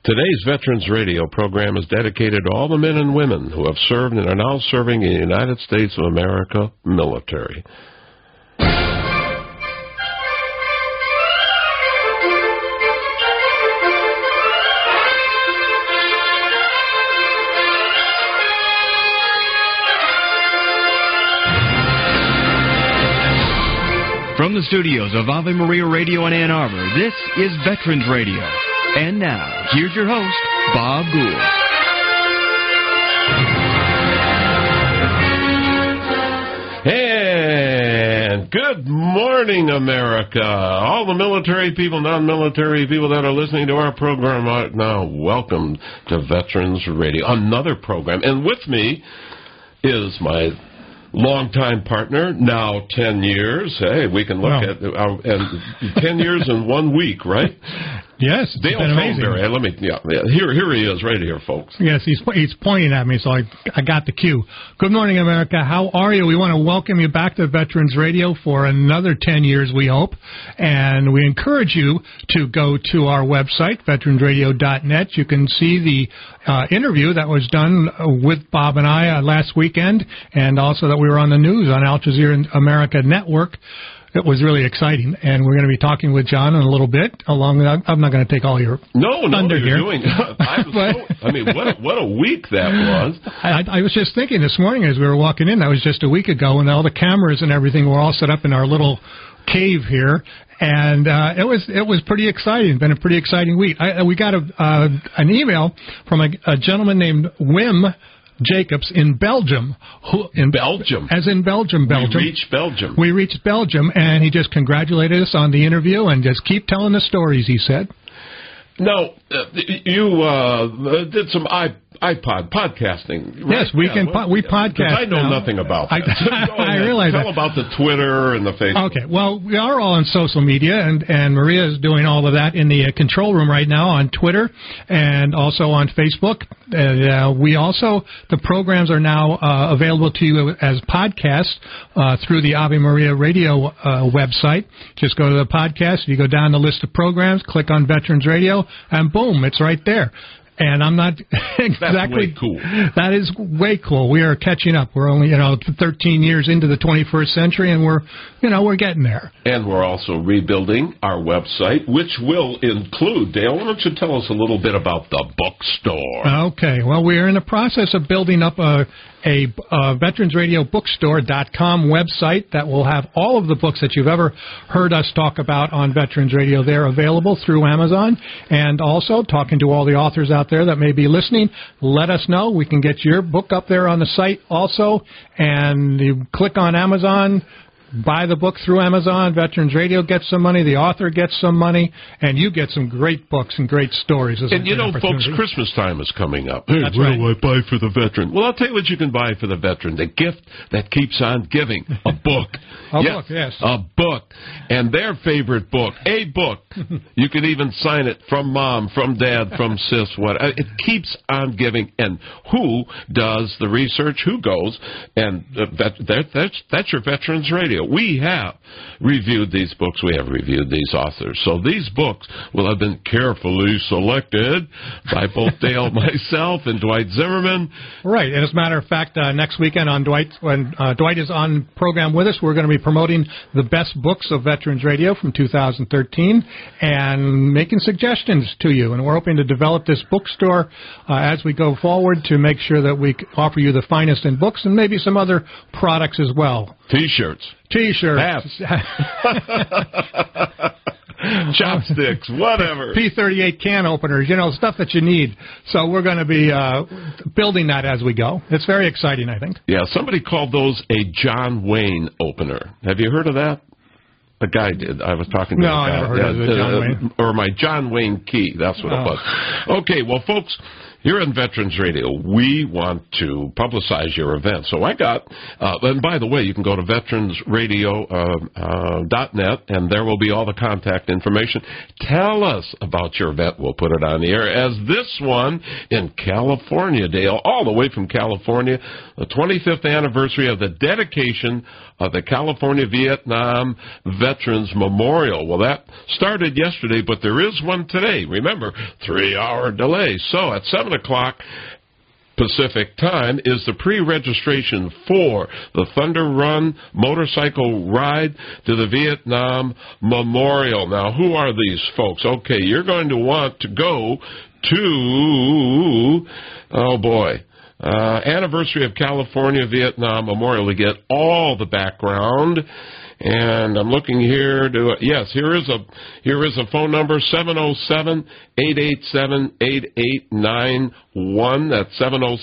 Today's Veterans Radio program is dedicated to all the men and women who have served and are now serving in the United States of America military. From the studios of Ave Maria Radio in Ann Arbor, this is Veterans Radio. And now, here's your host, Bob Gould. And good morning, America. All the military people, non-military people that are listening to our program right now, welcome to Veterans Radio, another program. And with me is my longtime partner, now 10 years. Hey, we can look at and 10 years in 1 week, right? Yes, Dale Thornberry. Let me. Here he is, right here, folks. Yes, he's pointing at me, so I got the cue. Good morning, America. How are you? We want to welcome you back to Veterans Radio for another 10 years, we hope, and we encourage you to go to our website, veteransradio.net. You can see the interview that was done with Bob and I last weekend, and also that we were on the news on Al Jazeera America Network. It was really exciting, and we're going to be talking with John in a little bit. I'm not going to take all your thunder here. What a week that was. I was just thinking this morning as we were walking in, that was just a week ago, and all the cameras and everything were all set up in our little cave here, and it was pretty exciting. Been a pretty exciting week. We got an email from a gentleman named Wim Jacobs in Belgium. Belgium? As in Belgium. We reached Belgium, and he just congratulated us on the interview and just keep telling the stories, he said. Now, you did some iPod podcasting, right? Yes, we podcast. I know nothing about that. I realize that. Tell about the Twitter and the Facebook. Okay, well, we are all on social media, and Maria is doing all of that in the control room right now on Twitter and also on Facebook. We also, the programs are now available to you as podcasts through the Ave Maria Radio website. Just go to the podcast, you go down the list of programs, click on Veterans Radio, and boom, it's right there. And I'm not exactly... That's way cool. That is way cool. We are catching up. We're only, 13 years into the 21st century, and we're getting there. And we're also rebuilding our website, which will include, Dale, why don't you tell us a little bit about the bookstore? Okay. Well, we are in the process of building up a VeteransRadioBookstore.com website that will have all of the books that you've ever heard us talk about on Veterans Radio. They're available through Amazon, and also talking to all the authors out there that may be listening. Let us know. We can get your book up there on the site also, and you click on Amazon, buy the book through Amazon. Veterans Radio gets some money, the author gets some money, and you get some great books and great stories. And folks, Christmas time is coming up. Hey, what do I buy for the veteran? Well, I'll tell you what you can buy for the veteran. The gift that keeps on giving. A book. A book. And their favorite book. A book. You can even sign it from mom, from dad, from sis. It keeps on giving. And who does the research? Who goes? And that's your Veterans Radio. We have reviewed these books. We have reviewed these authors. So these books will have been carefully selected by both Dale, myself, and Dwight Zimmerman. Right. And as a matter of fact, next weekend when Dwight is on program with us, we're going to be promoting the best books of Veterans Radio from 2013 and making suggestions to you. And we're hoping to develop this bookstore as we go forward to make sure that we offer you the finest in books and maybe some other products as well. T-shirts. Hats. Chopsticks, whatever. P38 can openers, stuff that you need. So we're going to be building that as we go. It's very exciting, I think. Yeah, somebody called those a John Wayne opener. Have you heard of that? A guy did. I was talking to a guy. No, I never heard of the John Wayne. Or my John Wayne key. That's what it was. Okay, well, folks, here on Veterans Radio, we want to publicize your event. So I got, and by the way, you can go to veteransradio.net, and there will be all the contact information. Tell us about your event. We'll put it on the air as this one in California, Dale, all the way from California, the 25th anniversary of the dedication of the California Vietnam Veterans Memorial. Well, that started yesterday, but there is one today. Remember, 3-hour delay. So at 7 o'clock Pacific time is the pre-registration for the Thunder Run motorcycle ride to the Vietnam Memorial. Now, who are these folks? Okay, you're going to want to go to, oh boy, Anniversary of California Vietnam Memorial to get all the background. And I'm looking here to, yes, here is a phone number, 707-887-8891. That's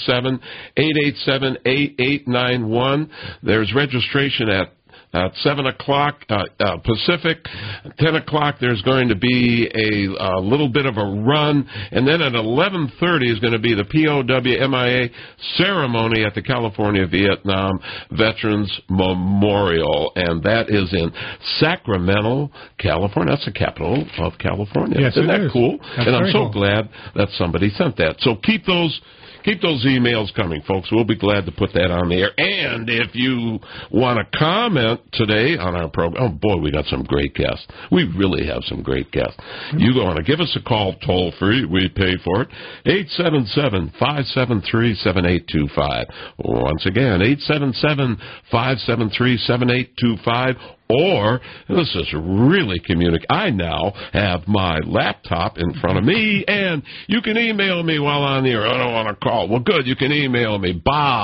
707-887-8891. There's registration at 7 o'clock Pacific. 10 o'clock there's going to be a little bit of a run, and then at 11:30 is going to be the POW-MIA ceremony at the California Vietnam Veterans Memorial, and that is in Sacramento, California. That's the capital of California. Yes, Isn't that is. cool? That's and I'm so cool. glad that somebody sent that. So keep those emails coming, folks. We'll be glad to put that on the air. And if you want to comment today on our program, oh, boy, we got some great guests. We really have some great guests. You want to give us a call toll-free. We pay for it. 877-573-7825. Once again, 877-573-7825. Or, this is really I now have my laptop in front of me, and you can email me while on the air. I don't want to call. Well, good, you can email me,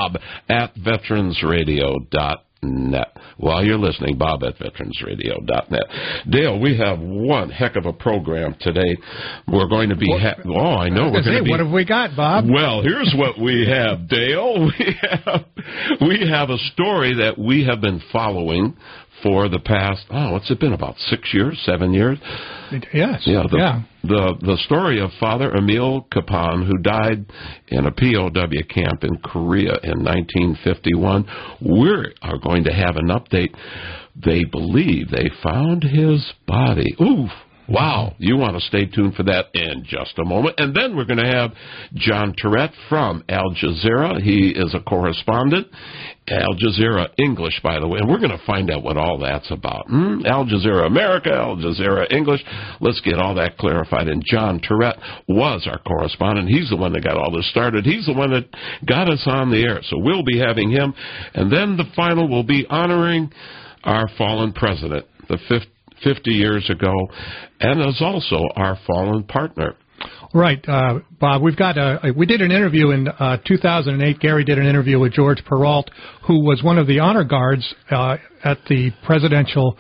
bob@veteransradio.net. While you're listening, bob@veteransradio.net. Dale, we have one heck of a program today. We're going to be... I know. We're going to be... What have we got, Bob? Well, here's what we have, Dale. We have a story that we have been following for the past, what's it been, about 6 years, 7 years? Yes. The story of Father Emil Kapaun, who died in a POW camp in Korea in 1951. We are going to have an update. They believe they found his body. Ooh. Wow, you want to stay tuned for that in just a moment. And then we're going to have John Tourette from Al Jazeera. He is a correspondent. Al Jazeera English, by the way. And we're going to find out what all that's about. Al Jazeera America, Al Jazeera English. Let's get all that clarified. And John Tourette was our correspondent. He's the one that got all this started. He's the one that got us on the air. So we'll be having him. And then the final will be honoring our fallen president, the 50 years ago, and is also our fallen partner. Right, Bob. We did an interview in 2008. Gary did an interview with George Peralt, who was one of the honor guards at the presidential.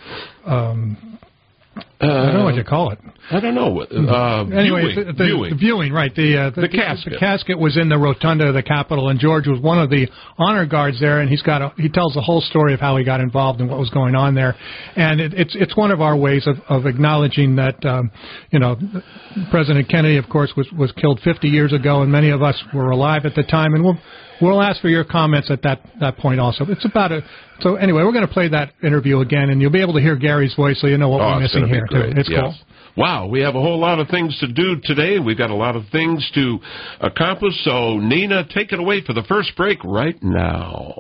I don't know what you call it. I don't know. Anyway, the viewing, right? The casket. The casket was in the rotunda of the Capitol, and George was one of the honor guards there, and he tells the whole story of how he got involved and what was going on there, and it's one of our ways of acknowledging that President Kennedy, of course, was killed 50 years ago, and many of us were alive at the time, and we'll ask for your comments at that point also. So anyway, we're going to play that interview again, and you'll be able to hear Gary's voice, so you know what we're missing here. It's cool. Wow, we have a whole lot of things to do today. We've got a lot of things to accomplish. So, Nina, take it away for the first break right now.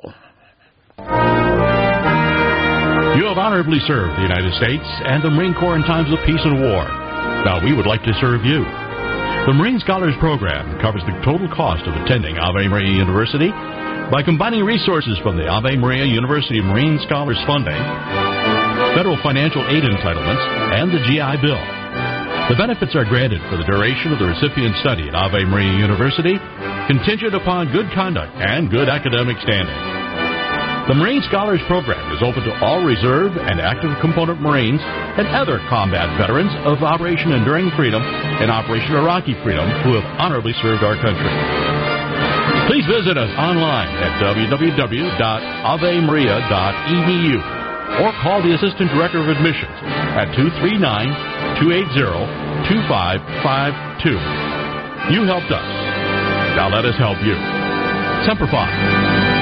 You have honorably served the United States and the Marine Corps in times of peace and war. Now, we would like to serve you. The Marine Scholars Program covers the total cost of attending Ave Maria University by combining resources from the Ave Maria University Marine Scholars Funding, federal financial aid entitlements, and the GI Bill. The benefits are granted for the duration of the recipient's study at Ave Maria University, contingent upon good conduct and good academic standing. The Marine Scholars Program is open to all reserve and active component Marines and other combat veterans of Operation Enduring Freedom and Operation Iraqi Freedom who have honorably served our country. Please visit us online at www.avemaria.edu or call the Assistant Director of Admissions at 239-280-2552. You helped us. Now let us help you. Semper Fi.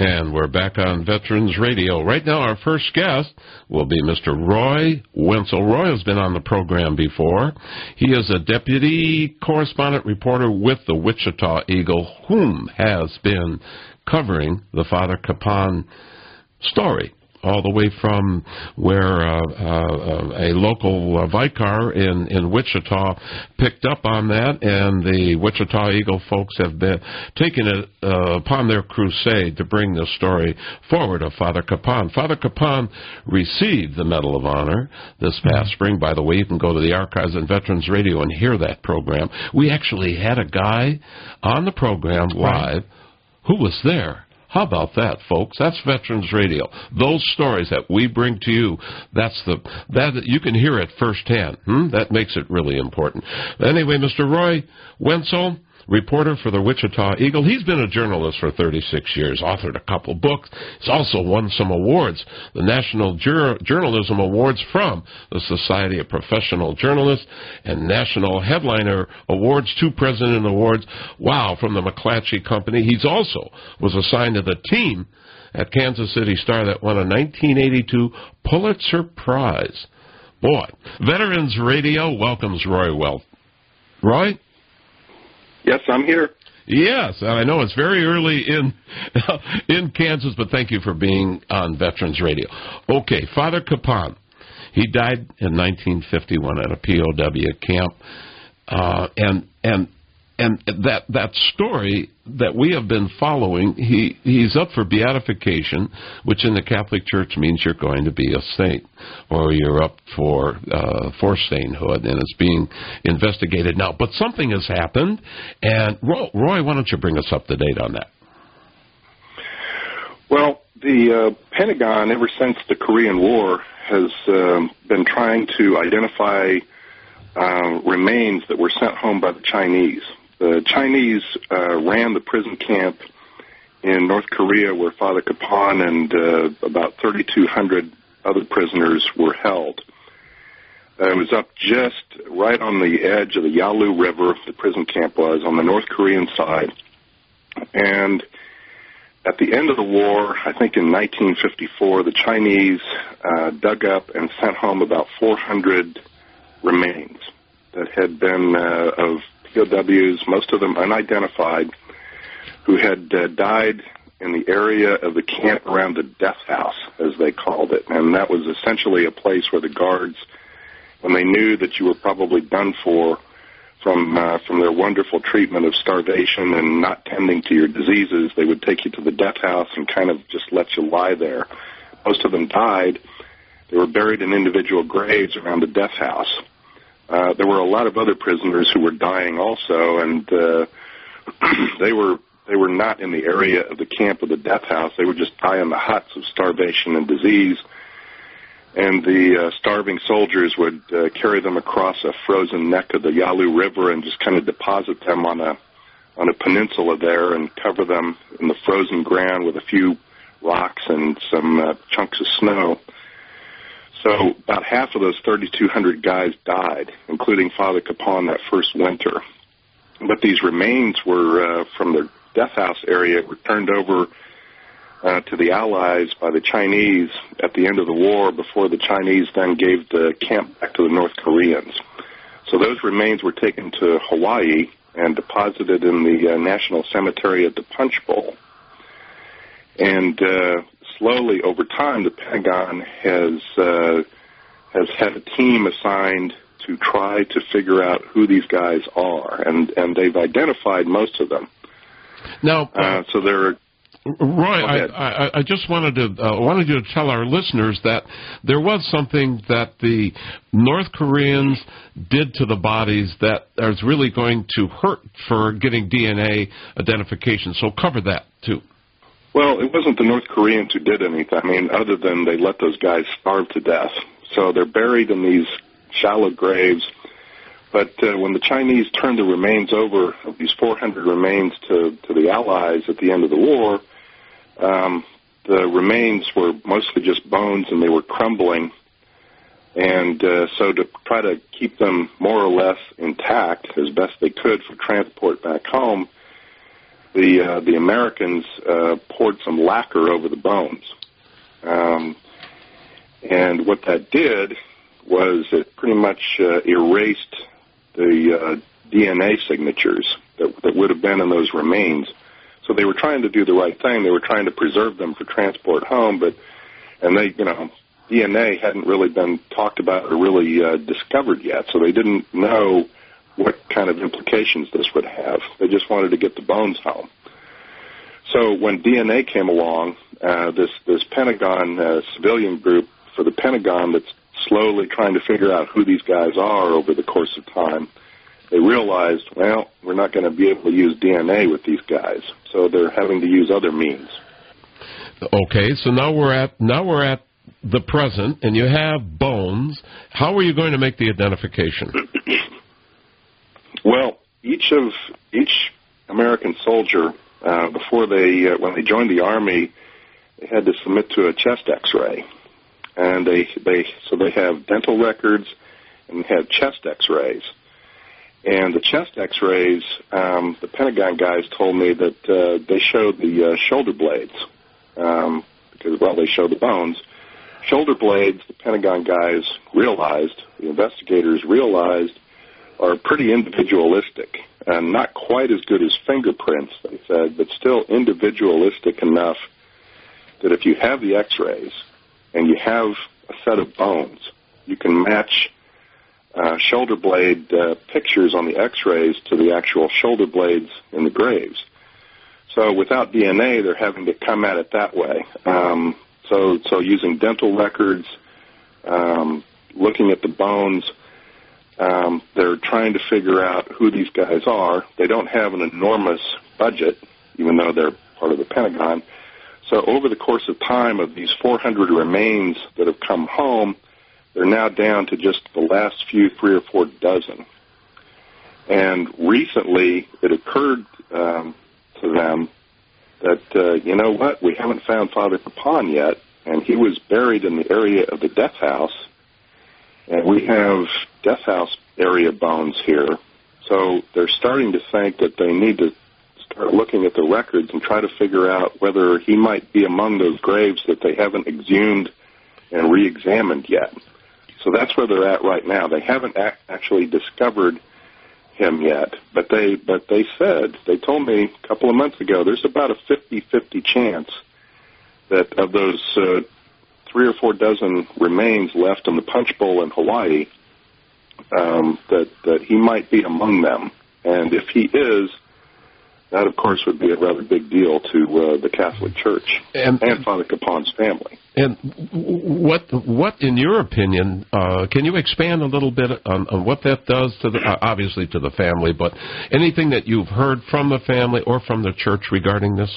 And we're back on Veterans Radio. Right now, our first guest will be Mr. Roy Wenzel. Roy has been on the program before. He is a deputy correspondent reporter with the Wichita Eagle, whom has been covering the Father Capon story, all the way from where a local vicar in Wichita picked up on that, and the Wichita Eagle folks have been taking it upon their crusade to bring this story forward of Father Capon. Father Capon received the Medal of Honor this past spring. By the way, you can go to the archives on Veterans Radio and hear that program. We actually had a guy on the program live who was there. How about that, folks? That's Veterans Radio. Those stories that we bring to you, that you can hear it firsthand. That makes it really important. Anyway, Mr. Roy Wenzel, reporter for the Wichita Eagle. He's been a journalist for 36 years, authored a couple books. He's also won some awards, the National Journalism Awards from the Society of Professional Journalists and National Headliner Awards, 2 President Awards, from the McClatchy Company. He's also was assigned to the team at Kansas City Star that won a 1982 Pulitzer Prize. Boy, Veterans Radio welcomes Roy Well. Roy? Yes, I'm here. Yes, and I know it's very early in Kansas, but thank you for being on Veterans Radio. Okay, Father Capon, he died in 1951 at a POW camp, and that story that we have been following, he's up for beatification, which in the Catholic Church means you're going to be a saint, or you're up for sainthood, and it's being investigated now. But something has happened, and Roy, why don't you bring us up to date on that? Well, the Pentagon, ever since the Korean War, has been trying to identify remains that were sent home by the Chinese. The Chinese ran the prison camp in North Korea where Father Capon and about 3,200 other prisoners were held. It was up just right on the edge of the Yalu River, the prison camp was, on the North Korean side. And at the end of the war, I think in 1954, the Chinese dug up and sent home about 400 remains that had been of POWs, most of them unidentified, who had died in the area of the camp around the death house, as they called it. And that was essentially a place where the guards, when they knew that you were probably done for from their wonderful treatment of starvation and not tending to your diseases, they would take you to the death house and kind of just let you lie there. Most of them died. They were buried in individual graves around the death house. There were a lot of other prisoners who were dying also, and they were not in the area of the camp of the death house. They would just die in the huts of starvation and disease, and the starving soldiers would carry them across a frozen neck of the Yalu River and just kind of deposit them on a peninsula there and cover them in the frozen ground with a few rocks and some chunks of snow. So about half of those 3,200 guys died, including Father Capon that first winter. But these remains were from the death house area, were turned over to the Allies by the Chinese at the end of the war, before the Chinese then gave the camp back to the North Koreans. So those remains were taken to Hawaii and deposited in the National Cemetery at the Punch Bowl. And slowly over time, the Pentagon has had a team assigned to try to figure out who these guys are, and they've identified most of them. Now, so they're Roy, I just wanted you to tell our listeners that there was something that the North Koreans did to the bodies that is really going to hurt for getting DNA identification. So cover that too. Well, it wasn't the North Koreans who did anything, other than they let those guys starve to death. So they're buried in these shallow graves. But when the Chinese turned the remains over, of these 400 remains, to the Allies at the end of the war, the remains were mostly just bones and they were crumbling. And so to try to keep them more or less intact as best they could for transport back home, the Americans poured some lacquer over the bones. And what that did was it pretty much erased the DNA signatures that would have been in those remains. So they were trying to do the right thing. They were trying to preserve them for transport home, DNA hadn't really been talked about or really discovered yet, so they didn't know what kind of implications this would have. They just wanted to get the bones home. So when DNA came along, this Pentagon civilian group for the Pentagon that's slowly trying to figure out who these guys are over the course of time, they realized, well, we're not going to be able to use DNA with these guys, so they're having to use other means. Okay, so now we're at the present, and you have bones. How are you going to make the identification? Well, each American soldier, before when they joined the Army, they had to submit to a chest X-ray, and they have dental records and they have chest X-rays. And the chest X-rays, the Pentagon guys told me that they showed the shoulder blades because, well, they showed the bones. Shoulder blades, the Pentagon guys realized, the investigators realized, are pretty individualistic and not quite as good as fingerprints, they said, but still individualistic enough that if you have the X-rays and you have a set of bones, you can match shoulder blade pictures on the X-rays to the actual shoulder blades in the graves. So without DNA, they're having to come at it that way. So using dental records, looking at the bones, they're trying to figure out who these guys are. They don't have an enormous budget, even though they're part of the Pentagon. So over the course of time of these 400 remains that have come home, they're now down to just the last few 3 or 4 dozen. And recently it occurred to them that, you know what, we haven't found Father Capon yet, and he was buried in the area of the death house, and we have death house area bones here. So they're starting to think that they need to start looking at the records and try to figure out whether he might be among those graves that they haven't exhumed and re-examined yet. So that's where they're at right now. They haven't actually discovered him yet, but they told me a couple of months ago, there's about a 50-50 chance that of those 3 or 4 dozen remains left in the Punch Bowl in Hawaii, that he might be among them. And if he is, that, of course, would be a rather big deal to the Catholic Church and Father Capon's family. And what, in your opinion, can you expand a little bit on what that does to obviously to the family, but anything that you've heard from the family or from the church regarding this?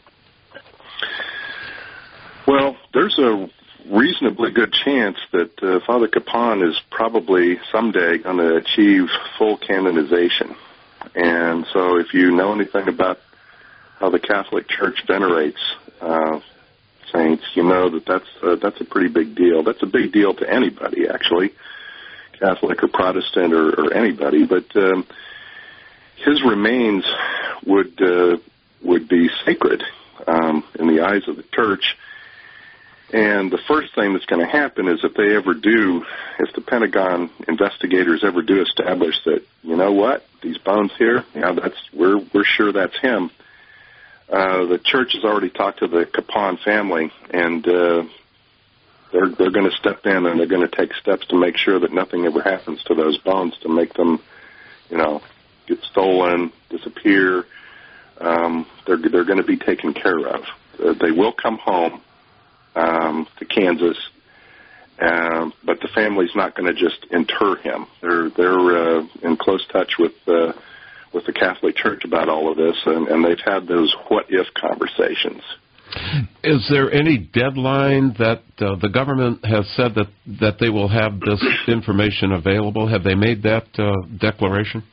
Well, there's a reasonably good chance that Father Capon is probably someday going to achieve full canonization. And so if you know anything about how the Catholic Church venerates saints, you know that's a pretty big deal. That's a big deal to anybody, actually, Catholic or Protestant or anybody. But his remains would be sacred in the eyes of the Church. And the first thing that's going to happen is if the Pentagon investigators ever do establish that, you know what, these bones here, we're sure that's him. The church has already talked to the Capon family, and they're going to step in and they're going to take steps to make sure that nothing ever happens to those bones to make them, get stolen, disappear. They're going to be taken care of. They will come home to Kansas, but the family's not going to just inter him. They're in close touch with the Catholic Church about all of this, and they've had those what-if conversations. Is there any deadline that the government has said that they will have this information available? Have they made that declaration?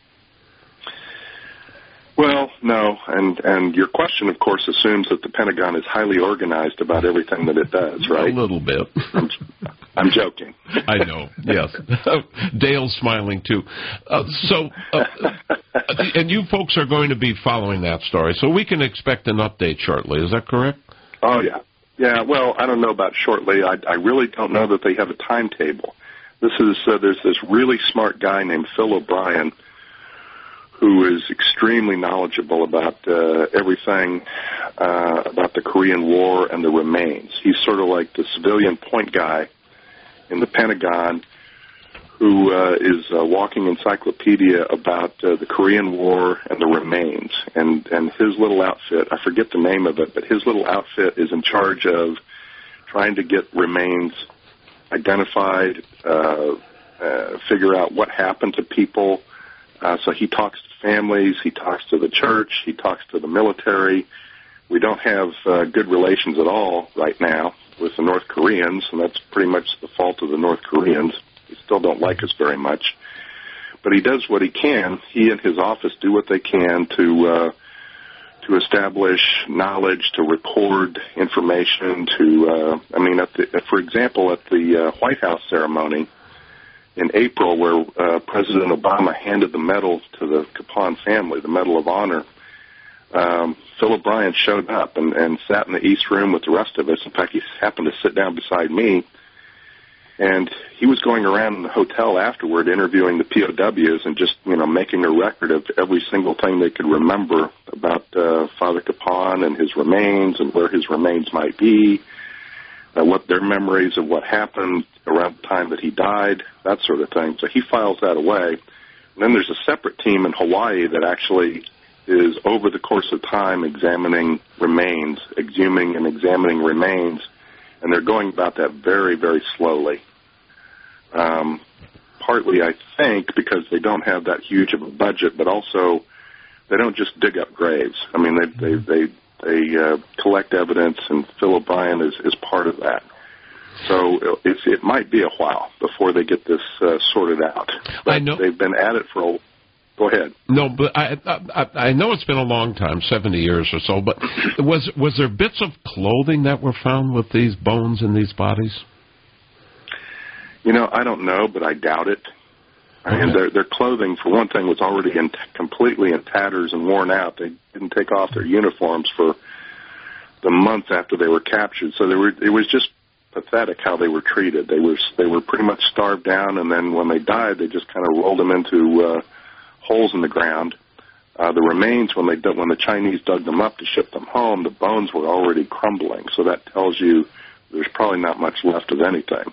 Well, no, and your question, of course, assumes that the Pentagon is highly organized about everything that it does, right? A little bit. I'm joking. I know, yes. Dale's smiling, too. And you folks are going to be following that story, so we can expect an update shortly. Is that correct? Oh, yeah. Yeah, well, I don't know about shortly. I really don't know that they have a timetable. There's this really smart guy named Phil O'Brien who is extremely knowledgeable about everything about the Korean War and the remains. He's sort of like the civilian point guy in the Pentagon who is a walking encyclopedia about the Korean War and the remains. And his little outfit, I forget the name of it, but his little outfit is in charge of trying to get remains identified, figure out what happened to people. So he talks to families, he talks to the church, he talks to the military. We don't have good relations at all right now with the North Koreans, and that's pretty much the fault of the North Koreans. They still don't like us very much. But he does what he can. He and his office do what they can to establish knowledge, to record information, for example, at the White House ceremony in April where President Obama handed the medal to the Capon family, the Medal of Honor, Phil O'Brien showed up and sat in the East Room with the rest of us. In fact, he happened to sit down beside me. And he was going around in the hotel afterward interviewing the POWs and just, making a record of every single thing they could remember about Father Capon and his remains and where his remains might be, what their memories of what happened around the time that he died, that sort of thing. So he files that away. And then there's a separate team in Hawaii that actually is over the course of time examining remains, exhuming and examining remains. And they're going about that very, very slowly. Partly, I think, because they don't have that huge of a budget, but also they don't just dig up graves. I mean, they collect evidence, and Phil O'Brien is part of that. So it might be a while before they get this sorted out. But I know they've been at it for a. Go ahead. No, but I know it's been a long time, 70 years or so, but was there bits of clothing that were found with these bones in these bodies? I don't know, but I doubt it. Okay. I mean, their clothing, for one thing, was already completely in tatters and worn out. They didn't take off their uniforms for the month after they were captured, so it was just pathetic how they were treated. They were pretty much starved down, and then when they died, they just kind of rolled them into holes in the ground. The remains, when the Chinese dug them up to ship them home, the bones were already crumbling. So that tells you there's probably not much left of anything.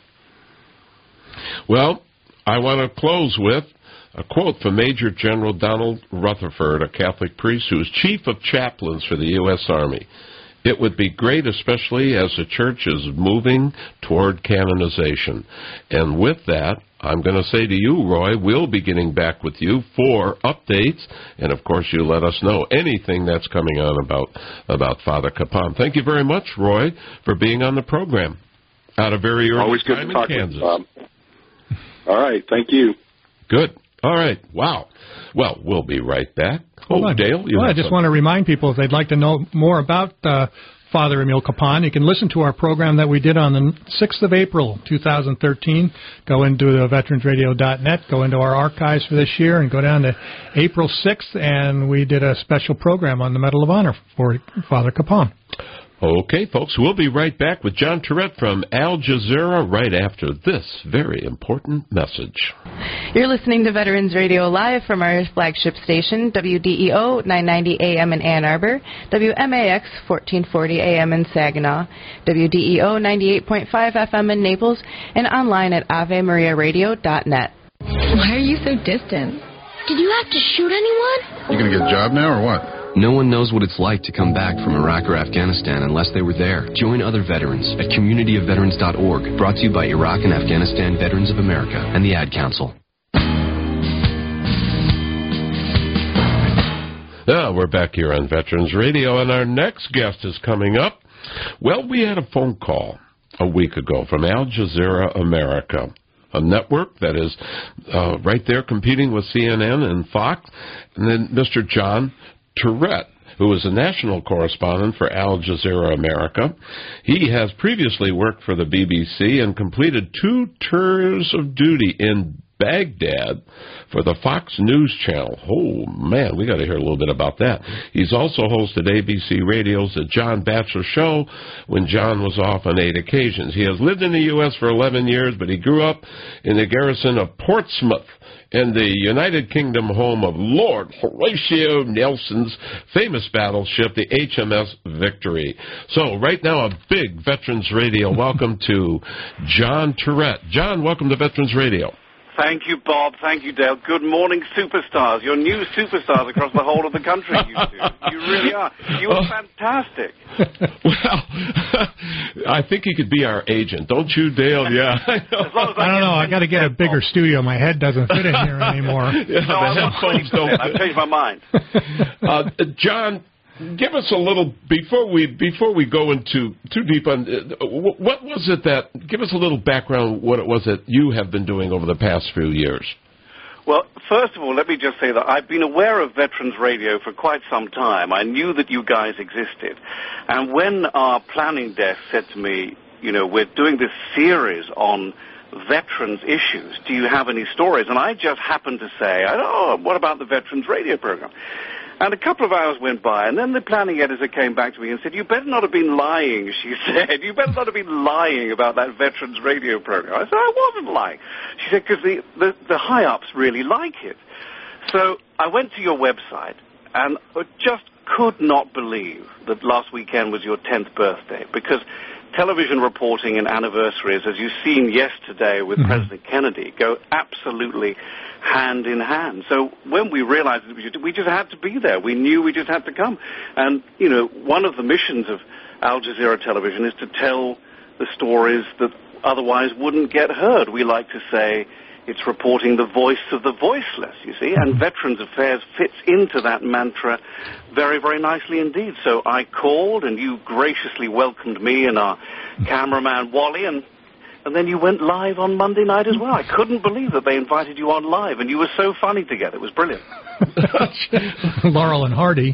Well, I want to close with a quote from Major General Donald Rutherford, a Catholic priest who is chief of chaplains for the U.S. Army. It would be great, especially as the church is moving toward canonization. And with that, I'm going to say to you, Roy, we'll be getting back with you for updates. And, of course, you let us know anything that's coming on about Father Capon. Thank you very much, Roy, for being on the program at a very early time in Kansas. Bob. All right. Thank you. Good. All right. Wow. Well, we'll be right back. Dale, I just want to remind people if they'd like to know more about Father Emil Capon, you can listen to our program that we did on the 6th of April, 2013. Go into veteransradio.net, go into our archives for this year, and go down to April 6th, and we did a special program on the Medal of Honor for Father Capon. Okay, folks, we'll be right back with John Tourette from Al Jazeera right after this very important message. You're listening to Veterans Radio live from our flagship station, WDEO 990 AM in Ann Arbor, WMAX 1440 AM in Saginaw, WDEO 98.5 FM in Naples, and online at AveMariaRadio.net. Why are you so distant? Did you have to shoot anyone? You gonna get a job now or what? No one knows what it's like to come back from Iraq or Afghanistan unless they were there. Join other veterans at communityofveterans.org, brought to you by Iraq and Afghanistan Veterans of America and the Ad Council. We're back here on Veterans Radio, and our next guest is coming up. Well, we had a phone call a week ago from Al Jazeera America, a network that is right there competing with CNN and Fox, and then Mr. John Tourette, who is a national correspondent for Al Jazeera America. He has previously worked for the BBC and completed 2 tours of duty in Baghdad for the Fox News Channel. Oh, man, we got to hear a little bit about that. He's also hosted ABC Radio's The John Batchelor Show when John was off on 8 occasions. He has lived in the U.S. for 11 years, but he grew up in the garrison of Portsmouth in the United Kingdom, home of Lord Horatio Nelson's famous battleship, the HMS Victory. So right now, a big Veterans Radio welcome to John Tourette. John, welcome to Veterans Radio. Thank you, Bob. Thank you, Dale. Good morning, superstars. You're new superstars across the whole of the country, you two. You really are. You are fantastic. Well, I think he could be our agent. Don't you, Dale? Yeah. I don't know. I got to get a bigger studio. My head doesn't fit in here anymore. Yeah, no, the headphones don't. I've changed my mind. John, give us a little, before we go into too deep on, what was it that, give us a little background what it was that you have been doing over the past few years. Well, first of all, let me just say that I've been aware of Veterans Radio for quite some time. I knew that you guys existed. And when our planning desk said to me, you know, we're doing this series on veterans issues, do you have any stories? And I just happened to say, oh, what about the Veterans Radio program? And a couple of hours went by, and then the planning editor came back to me and said, you better not have been lying, she said. You better not have been lying about that Veterans Radio program. I said, I wasn't lying. She said, because the high-ups really like it. So I went to your website, and I just could not believe that last weekend was your 10th birthday, because television reporting and anniversaries, as you've seen yesterday with President Kennedy, go absolutely hand in hand. So when we realized that we just had to be there. We knew we just had to come. And, you know, one of the missions of Al Jazeera Television is to tell the stories that otherwise wouldn't get heard. We like to say it's reporting the voice of the voiceless, you see, and Veterans Affairs fits into that mantra very, very nicely indeed. So I called, and you graciously welcomed me and our cameraman, Wally, and then you went live on Monday night as well. I couldn't believe that they invited you on live, and you were so funny together. It was brilliant. Laurel and Hardy.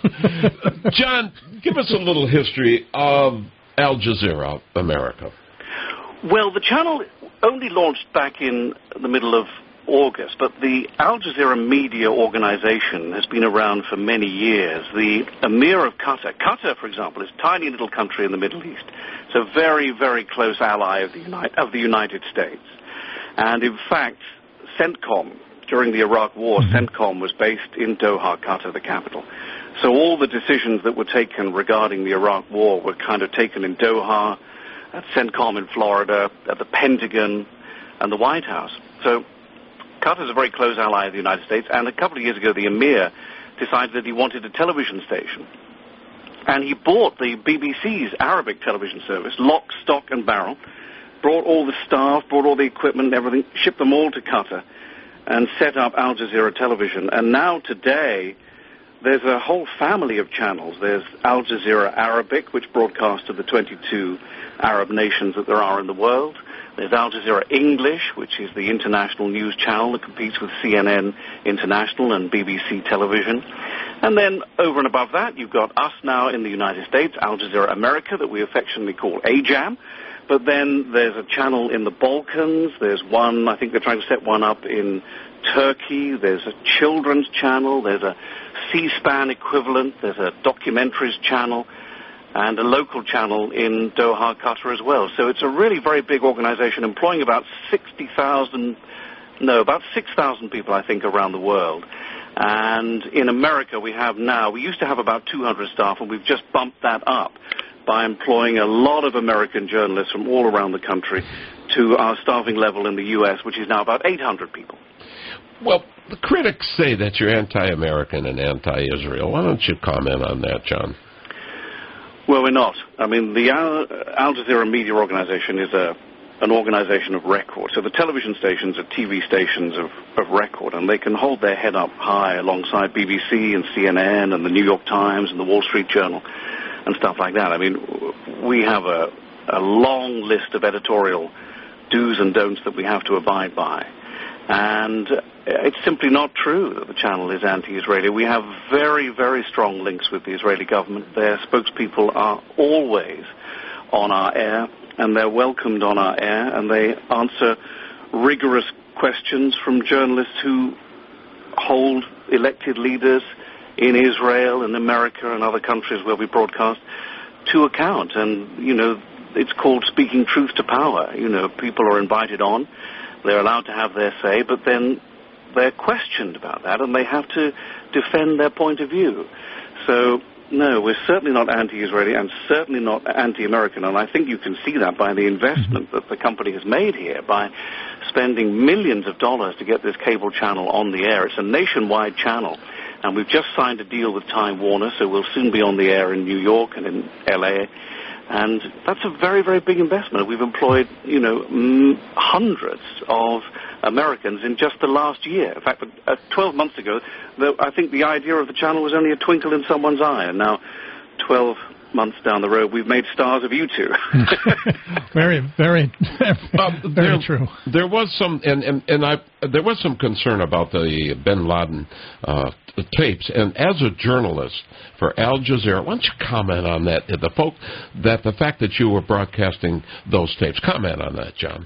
John, give us a little history of Al Jazeera America. Well, the channel only launched back in the middle of August, but the Al Jazeera Media Organization has been around for many years. The Emir of Qatar, for example, is a tiny little country in the Middle East. It's a very, very close ally of the United States. And in fact, CENTCOM, during the Iraq War, CENTCOM was based in Doha, Qatar, the capital. So all the decisions that were taken regarding the Iraq War were kind of taken in Doha, at CENTCOM in Florida, at the Pentagon, and the White House. So Qatar is a very close ally of the United States, and a couple of years ago the Emir decided that he wanted a television station. And he bought the BBC's Arabic television service, lock, stock, and barrel, brought all the staff, brought all the equipment and everything, shipped them all to Qatar, and set up Al Jazeera Television. And now today, there's a whole family of channels. There's Al Jazeera Arabic, which broadcasts to the 22 Arab nations that there are in the world. There's Al Jazeera English, which is the international news channel that competes with CNN International and BBC Television. And then over and above that, you've got us now in the United States, Al Jazeera America, that we affectionately call AJAM. But then there's a channel in the Balkans. There's one, I think they're trying to set one up in Turkey. There's a children's channel. There's a C-SPAN equivalent. There's a documentaries channel and a local channel in Doha, Qatar as well. So it's a really very big organization employing about 6,000 people, I think, around the world. And in America, we used to have about 200 staff, and we've just bumped that up by employing a lot of American journalists from all around the country to our staffing level in the U.S., which is now about 800 people. Well, the critics say that you're anti-American and anti-Israel. Why don't you comment on that, John? Well, we're not. I mean, the Al Jazeera Media Organization is an organization of record. So the television stations are TV stations of record, and they can hold their head up high alongside BBC and CNN and the New York Times and the Wall Street Journal and stuff like that. I mean, we have a long list of editorial do's and don'ts that we have to abide by. And it's simply not true that the channel is anti-Israeli. We have very, very strong links with the Israeli government. Their spokespeople are always on our air, and they're welcomed on our air, and they answer rigorous questions from journalists who hold elected leaders in Israel and America and other countries where we broadcast to account. And, you know, it's called speaking truth to power. You know, people are invited on, they're allowed to have their say, but then they're questioned about that and they have to defend their point of view. So, no, we're certainly not anti-Israeli and certainly not anti-American, and I think you can see that by the investment that the company has made here, by spending millions of dollars to get this cable channel on the air. It's a nationwide channel, and we've just signed a deal with Time Warner, so we'll soon be on the air in New York and in L.A., and that's a very, very big investment. We've employed, you know, hundreds of Americans in just the last year. In fact, 12 months ago, I think the idea of the channel was only a twinkle in someone's eye, and now 12 months down the road, we've made stars of you two. Very, very, very true. There was some, there was some concern about the Bin Laden tapes, and as a journalist for Al Jazeera, why don't you comment on that? The fact that you were broadcasting those tapes. Comment on that, John.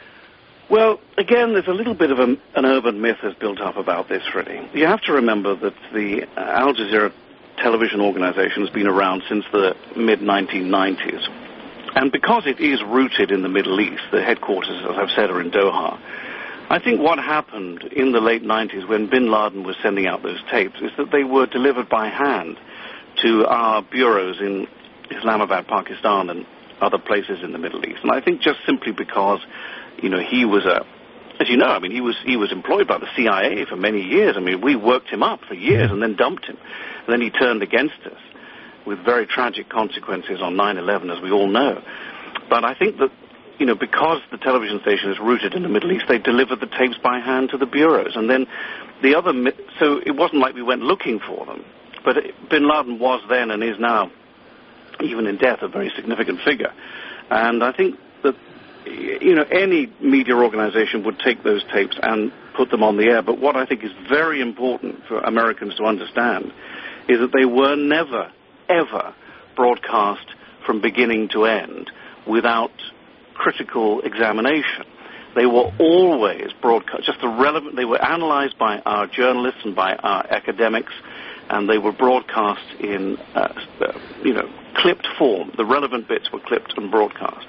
Well, again, there's a little bit of an urban myth that's built up about this, really. You have to remember that the Al Jazeera television organization has been around since the mid-1990s. And because it is rooted in the Middle East, the headquarters, as I've said, are in Doha, I think what happened in the late 90s when Bin Laden was sending out those tapes is that they were delivered by hand to our bureaus in Islamabad, Pakistan, and other places in the Middle East. And I think just simply because, you know, he was as you know, I mean, he was employed by the CIA for many years. I mean, we worked him up for years and then dumped him. And then he turned against us with very tragic consequences on 9/11, as we all know. But I think that, you know, because the television station is rooted in the Middle East, they delivered the tapes by hand to the bureaus. And then so it wasn't like we went looking for them. But Bin Laden was then and is now, even in death, a very significant figure. And I think that, you know, any media organization would take those tapes and put them on the air. But what I think is very important for Americans to understand is that they were never, ever broadcast from beginning to end without critical examination. They were always broadcast, they were analyzed by our journalists and by our academics, and they were broadcast in, clipped form. The relevant bits were clipped and broadcast.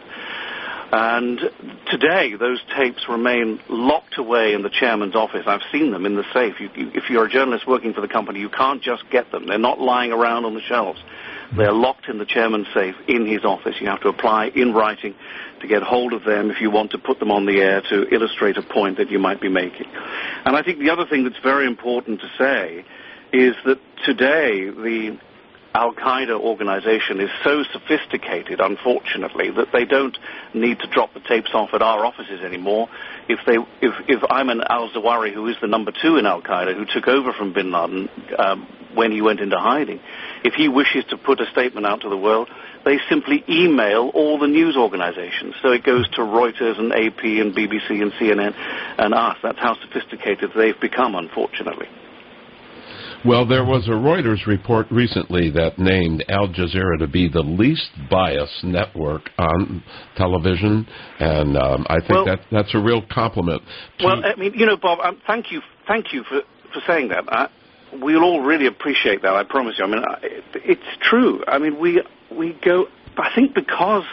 And today, those tapes remain locked away in the chairman's office. I've seen them in the safe. If you're a journalist working for the company, you can't just get them. They're not lying around on the shelves. They're locked in the chairman's safe in his office. You have to apply in writing to get hold of them if you want to put them on the air to illustrate a point that you might be making. And I think the other thing that's very important to say is that today the Al-Qaeda organization is so sophisticated, unfortunately, that they don't need to drop the tapes off at our offices anymore. If Ayman al-Zawahiri, who is the number 2 in Al-Qaeda, who took over from Bin Laden when he went into hiding, if he wishes to put a statement out to the world, they simply email all the news organizations. So it goes to Reuters and AP and BBC and CNN and us. That's how sophisticated they've become, unfortunately. Well, there was a Reuters report recently that named Al Jazeera to be the least biased network on television, and I think that's a real compliment. Well, I mean, you know, Bob, thank you for saying that. We'll all really appreciate that, I promise you. I mean, it's true. I mean, we go, I think because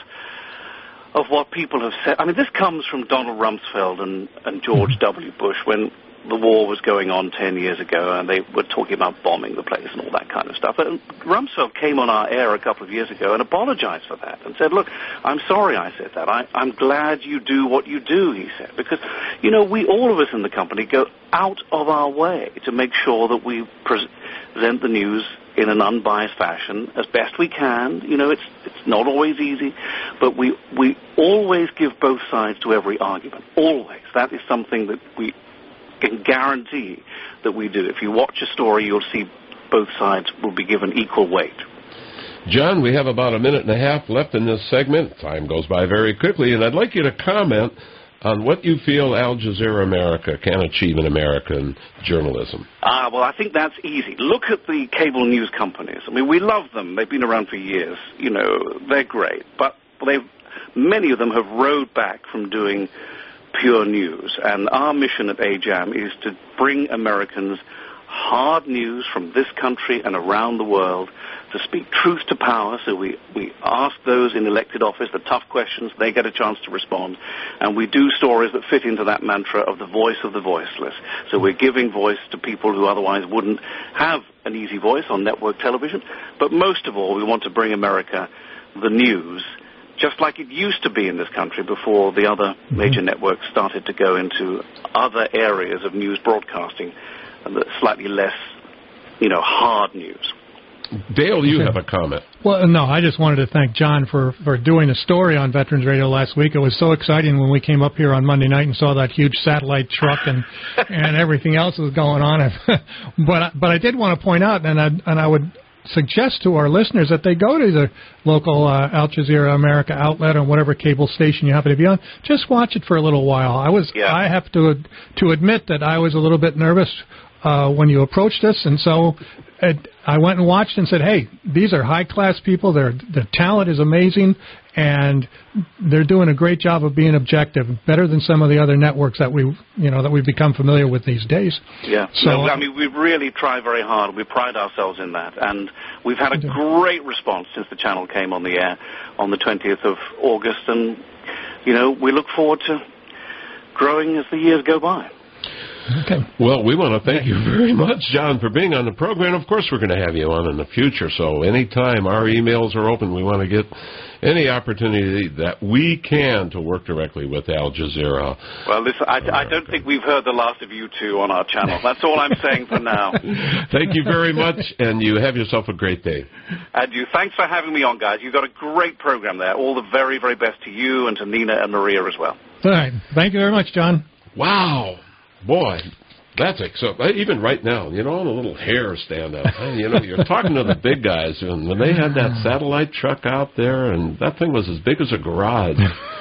of what people have said. I mean, this comes from Donald Rumsfeld and George W. Bush when the war was going on 10 years ago, and they were talking about bombing the place and all that kind of stuff. And Rumsfeld came on our air a couple of years ago and apologized for that and said, look, I'm sorry I said that. I'm glad you do what you do, he said, because, you know, all of us in the company go out of our way to make sure that we present the news in an unbiased fashion as best we can. You know, it's not always easy, but we always give both sides to every argument. Always. That is something that we can guarantee that we do. If you watch a story, you'll see both sides will be given equal weight. John, we have about a minute and a half left in this segment. Time goes by very quickly, and I'd like you to comment on what you feel Al Jazeera America can achieve in American journalism. Well, I think that's easy. Look at the cable news companies. I mean, we love them. They've been around for years. You know, they're great. But many of them have rowed back from doing pure news. And our mission at AJAM is to bring Americans hard news from this country and around the world, to speak truth to power. So we ask those in elected office the tough questions. They get a chance to respond. And we do stories that fit into that mantra of the voice of the voiceless. So we're giving voice to people who otherwise wouldn't have an easy voice on network television. But most of all, we want to bring America the news, just like it used to be in this country before the other major networks started to go into other areas of news broadcasting, and slightly less, hard news. Dale, you have a comment. Well, no, I just wanted to thank John for doing a story on Veterans Radio last week. It was so exciting when we came up here on Monday night and saw that huge satellite truck and everything else was going on. But I did want to point out, and I would suggest to our listeners that they go to the local Al Jazeera America outlet or whatever cable station you happen to be on. Just watch it for a little while. I have to admit that I was a little bit nervous when you approached us, and so I went and watched and said, hey, these are high-class people. The talent is amazing, and they're doing a great job of being objective, better than some of the other networks that we've become familiar with these days. Yeah. So we really try very hard. We pride ourselves in that, and we've had a great response since the channel came on the air on the 20th of August, and we look forward to growing as the years go by. Okay. Well, we want to thank you very much, John, for being on the program. Of course, we're going to have you on in the future, so anytime our emails are open, we want to get any opportunity that we can to work directly with Al Jazeera. Well, listen, I don't think we've heard the last of you two on our channel. That's all I'm saying for now. Thank you very much, and you have yourself a great day. And you, thanks for having me on, guys. You've got a great program there. All the very, very best to you and to Nina and Maria as well. All right. Thank you very much, John. Wow. Boy, that's exciting. Even right now, all the little hair stand up. You're talking to the big guys, and when they had that satellite truck out there, and that thing was as big as a garage.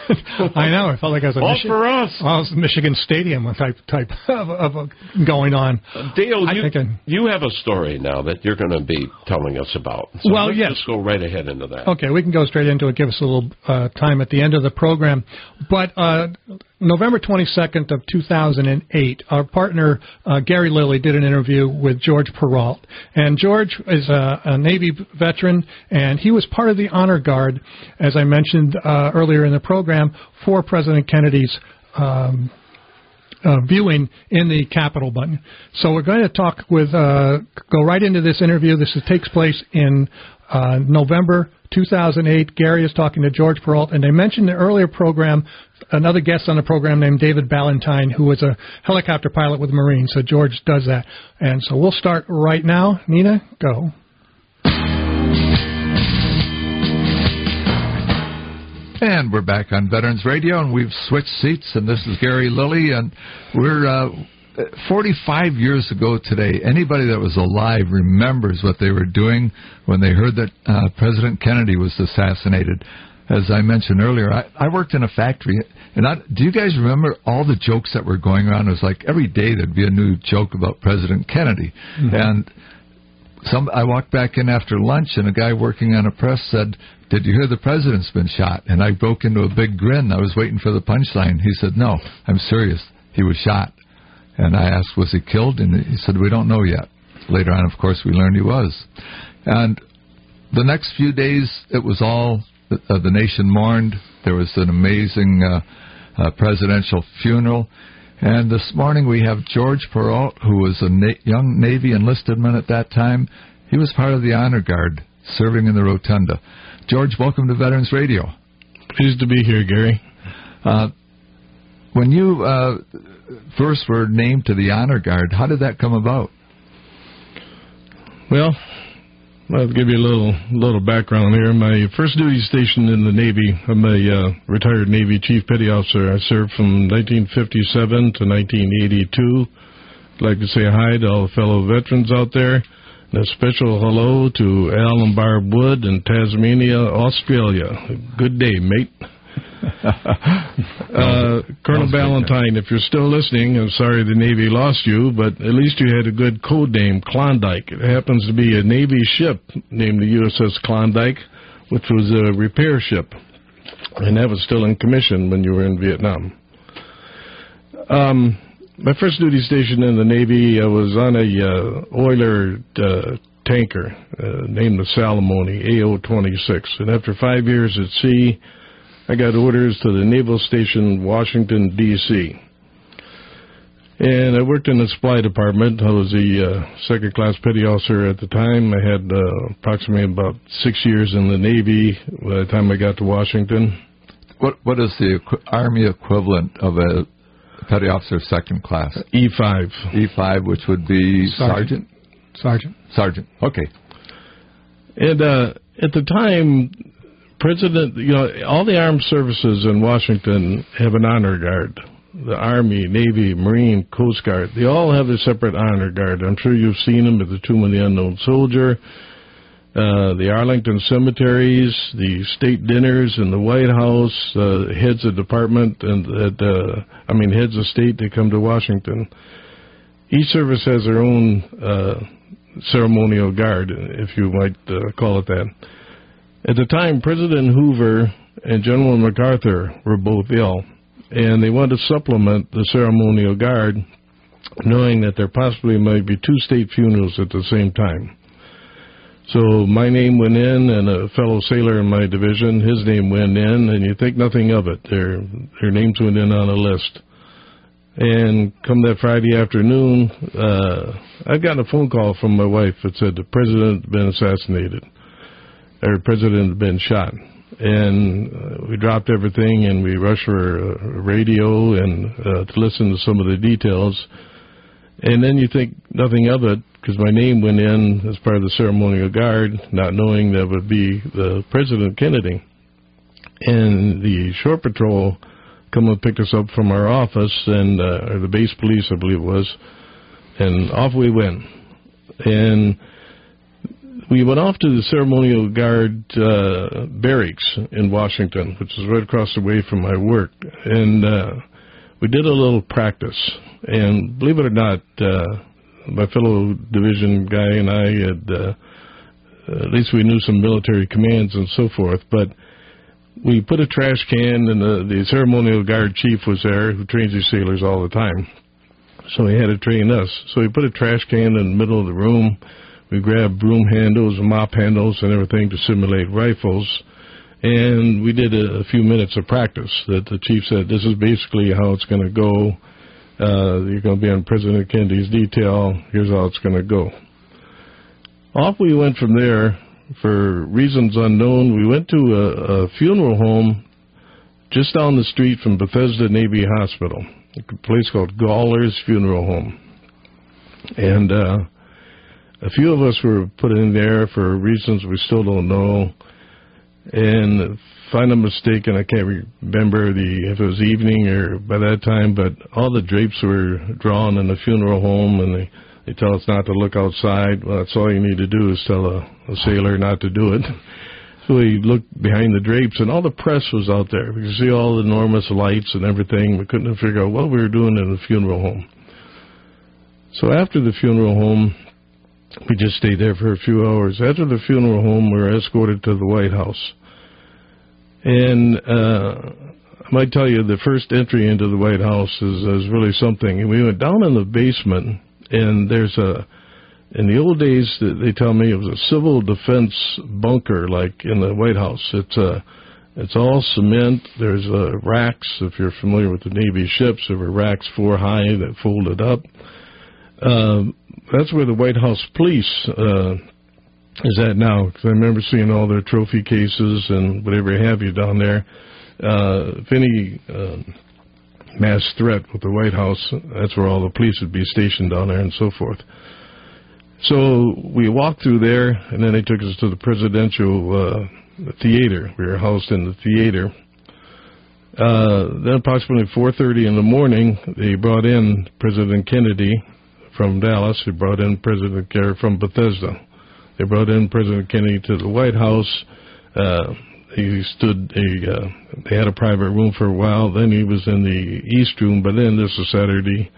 I know. It felt like I was at for us. Well, it was Michigan Stadium type of going on. Dale, you have a story now that you're going to be telling us about. So let's just go right ahead into that. Okay, we can go straight into it. Give us a little time at the end of the program. But November 22nd of 2008, our partner Gary Lilly did an interview with George Peralt. And George is a Navy veteran, and he was part of the Honor Guard, as I mentioned earlier in the program, for President Kennedy's viewing in the Capitol button. So we're going to talk go right into this interview. This takes place in November 2008. Gary is talking to George Peralt, and they mentioned in the earlier program another guest on the program named David Ballantyne, who was a helicopter pilot with the Marines. So George does that. And so we'll start right now. Nina, go. And we're back on Veterans Radio, and we've switched seats, and this is Gary Lilly, and we're 45 years ago today. Anybody that was alive remembers what they were doing when they heard that President Kennedy was assassinated. As I mentioned earlier, I worked in a factory, and do you guys remember all the jokes that were going around? It was like every day there'd be a new joke about President Kennedy. Mm-hmm. And I walked back in after lunch, and a guy working on a press said, "Did you hear the president's been shot?" And I broke into a big grin. I was waiting for the punchline. He said, "No, I'm serious. He was shot." And I asked, "Was he killed?" And he said, "We don't know yet." Later on, of course, we learned he was. And the next few days, it was all the nation mourned. There was an amazing presidential funeral. And this morning we have George Peralt, who was a young Navy enlisted man at that time. He was part of the Honor Guard, serving in the Rotunda. George, welcome to Veterans Radio. Pleased to be here, Gary. When you first were named to the Honor Guard, how did that come about? Well, I'll give you a little background here. My first duty station in the Navy, I'm a retired Navy Chief Petty Officer. I served from 1957 to 1982. I'd like to say hi to all the fellow veterans out there. And a special hello to Al and Barb Wood in Tasmania, Australia. Good day, mate. Colonel Ballantyne, if you're still listening, I'm sorry the Navy lost you, but at least you had a good code name, Klondike. It happens to be a Navy ship named the USS Klondike, which was a repair ship, and that was still in commission when you were in Vietnam. My first duty station in the Navy, I was on a oiler tanker named the Salamone, AO-26. And after 5 years at sea, I got orders to the Naval Station, Washington, D.C. And I worked in the supply department. I was a second-class petty officer at the time. I had approximately about 6 years in the Navy by the time I got to Washington. What is the Army equivalent of a petty officer second class? E5. E5, which would be sergeant? Sergeant. Okay. And at the time, all the armed services in Washington have an honor guard. The Army, Navy, Marine, Coast Guard, they all have a separate honor guard. I'm sure you've seen them at the Tomb of the Unknown Soldier, the Arlington cemeteries, the state dinners in the White House, heads of department and heads of state that come to Washington. Each service has their own ceremonial guard, if you might call it that. At the time, President Hoover and General MacArthur were both ill, and they wanted to supplement the ceremonial guard, knowing that there possibly might be 2 state funerals at the same time. So my name went in, and a fellow sailor in my division, his name went in, and you think nothing of it. Their names went in on a list. And come that Friday afternoon, I'd gotten a phone call from my wife that said the president had been assassinated, or the president had been shot. And we dropped everything, and we rushed for a radio and to listen to some of the details. And then you think nothing of it, because my name went in as part of the ceremonial guard, not knowing that would be the President Kennedy. And the shore patrol come and picked us up from our office, and or the base police, I believe it was, and off we went. And we went off to the ceremonial guard barracks in Washington, which is right across the way from my work. And we did a little practice. And believe it or not, my fellow division guy and I had, at least we knew some military commands and so forth, but we put a trash can, and the ceremonial guard chief was there, who trains these sailors all the time. So he had to train us. So we put a trash can in the middle of the room. We grabbed broom handles and mop handles and everything to simulate rifles. And we did a few minutes of practice that the chief said, this is basically how it's going to go. You're going to be on President Kennedy's detail. Here's how it's going to go. Off we went from there. For reasons unknown, we went to a funeral home just down the street from Bethesda Navy Hospital, a place called Gawler's Funeral Home. And a few of us were put in there for reasons we still don't know. And if I'm not mistaken, I can't remember if it was evening or by that time, but all the drapes were drawn in the funeral home, and they tell us not to look outside. Well, that's all you need to do is tell a sailor not to do it. So we looked behind the drapes, and all the press was out there. We could see all the enormous lights and everything. We couldn't figure out what we were doing in the funeral home. So after the funeral home, we just stayed there for a few hours. After the funeral home, we were escorted to the White House. And I might tell you, the first entry into the White House is really something. And we went down in the basement, and there's in the old days, they tell me it was a civil defense bunker, like in the White House. It's all cement. There's racks. If you're familiar with the Navy ships, there were racks 4 high that folded up. That's where the White House police is at now, because I remember seeing all their trophy cases and whatever have you down there. If any mass threat with the White House, that's where all the police would be stationed down there and so forth. So we walked through there, and then they took us to the presidential theater. We were housed in the theater. Then approximately 4:30 in the morning, they brought in President Kennedy from Dallas. They brought in President Kerry from Bethesda. They brought in President Kennedy to the White House. They had a private room for a while. Then he was in the East Room, but then this was Saturday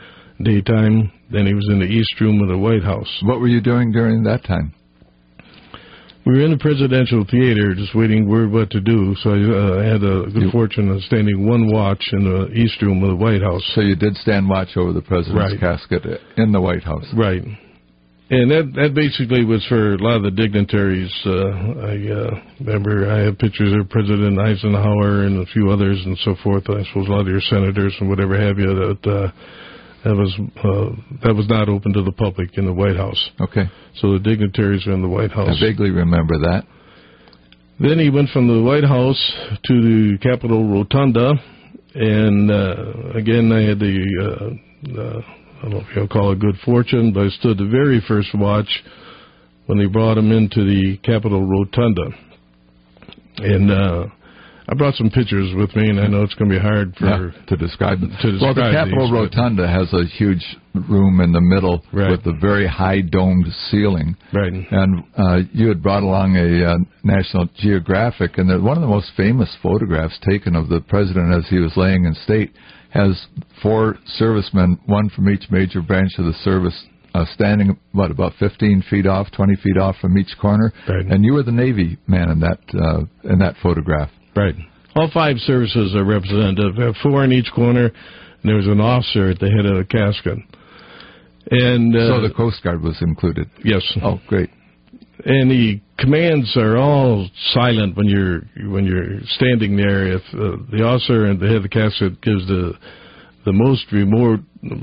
daytime. Then he was in the East Room of the White House. What were you doing during that time? We were in the Presidential Theater just waiting word what to do, so I had a good fortune of standing one watch in the East Room of the White House. So you did stand watch over the President's casket in the White House. Right. And that basically was for a lot of the dignitaries. I remember I have pictures of President Eisenhower and a few others and so forth. I suppose a lot of your senators and whatever have you that was not open to the public in the White House. Okay. So the dignitaries are in the White House. I vaguely remember that. Then he went from the White House to the Capitol Rotunda, and again I had the I don't know if you'll call it good fortune, but I stood the very first watch when they brought him into the Capitol Rotunda. And I brought some pictures with me, and I know it's going to be hard to describe them. Well, the Capitol Rotunda has a huge room in the middle with a very high domed ceiling. Right. And you had brought along a National Geographic, and one of the most famous photographs taken of the president as he was laying in state has 4 servicemen, one from each major branch of the service, standing about 15 feet off, 20 feet off from each corner. Right. And you were the Navy man in that photograph. Right. All 5 services are represented. We have 4 in each corner, and there's an officer at the head of the casket. And so the Coast Guard was included? Yes. Oh, great. And the commands are all silent when you're standing there. If the officer at the head of the casket gives the most remote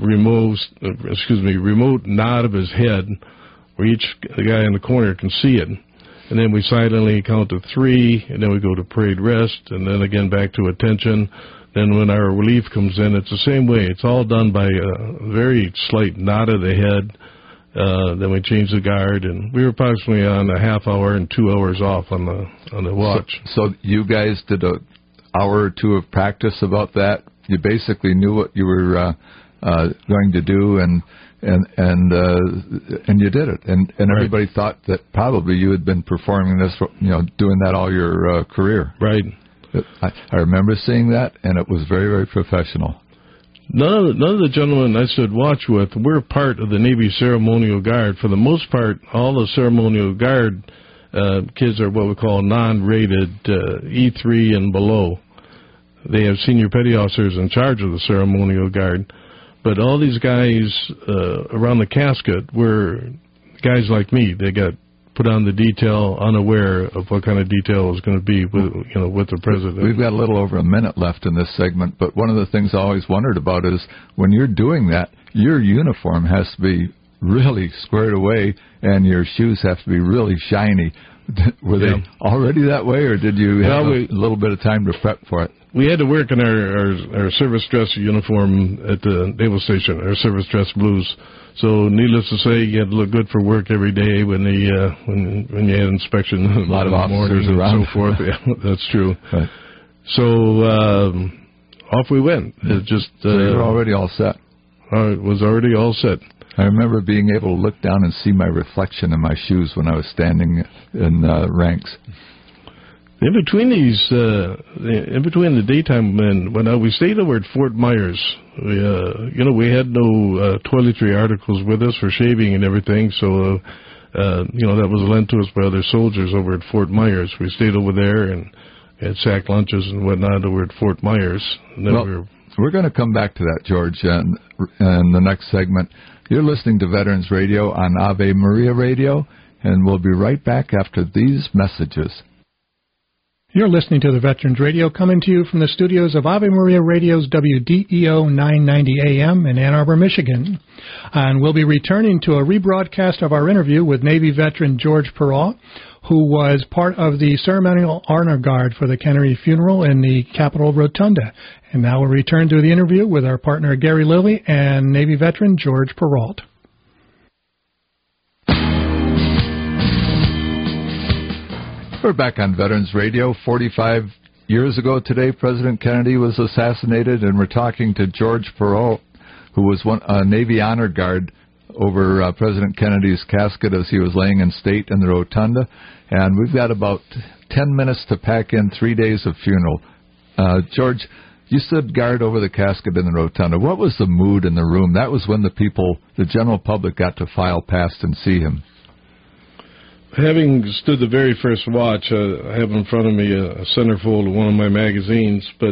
nod of his head, where the guy in the corner can see it. And then we silently count to 3, and then we go to parade rest, and then again back to attention. Then when our relief comes in, it's the same way. It's all done by a very slight nod of the head. Then we change the guard, and we were approximately on a half hour and 2 hours off on the watch. So you guys did an hour or 2 of practice about that. You basically knew what you were going to do, and you did it. And everybody thought that probably you had been performing this, doing that all your career. Right. I remember seeing that, and it was very, very professional. None of the gentlemen I stood watch with were part of the Navy Ceremonial Guard. For the most part, all the Ceremonial Guard kids are what we call non-rated E3 and below. They have senior petty officers in charge of the Ceremonial Guard. But all these guys around the casket were guys like me. They got put on the detail unaware of what kind of detail was going to be with the president. We've got a little over a minute left in this segment, but one of the things I always wondered about is when you're doing that, your uniform has to be really squared away and your shoes have to be really shiny. Were they already that way, or did you have a little bit of time to prep for it? We had to work in our service dress uniform at the naval station, our service dress blues. So, needless to say, you had to look good for work every day when you had inspection. A lot of officers around. And so forth. Yeah, that's true. Right. So, off we went. It just so you were already all set. It was already all set. I remember being able to look down and see my reflection in my shoes when I was standing in ranks. In between the daytime when we stayed over at Fort Myers, we had no toiletry articles with us for shaving and everything, so that was lent to us by other soldiers over at Fort Myers. We stayed over there and had sack lunches and whatnot over at Fort Myers. And then we're going to come back to that, George, in the next segment. You're listening to Veterans Radio on Ave Maria Radio, and we'll be right back after these messages. You're listening to the Veterans Radio, coming to you from the studios of Ave Maria Radio's WDEO 990 AM in Ann Arbor, Michigan. And we'll be returning to a rebroadcast of our interview with Navy veteran George Perrault, who was part of the ceremonial honor guard for the Kennedy funeral in the Capitol Rotunda. And now we'll return to the interview with our partner Gary Lilly and Navy veteran George Perrault. We're back on Veterans Radio. 45 years ago today, President Kennedy was assassinated, and we're talking to George Perrault, who was a Navy honor guard over President Kennedy's casket as he was laying in state in the Rotunda. And we've got about 10 minutes to pack in 3 days of funeral. George, you stood guard over the casket in the Rotunda. What was the mood in the room? That was when the general public got to file past and see him. having stood the very first watch, I have in front of me a centerfold of one of my magazines, but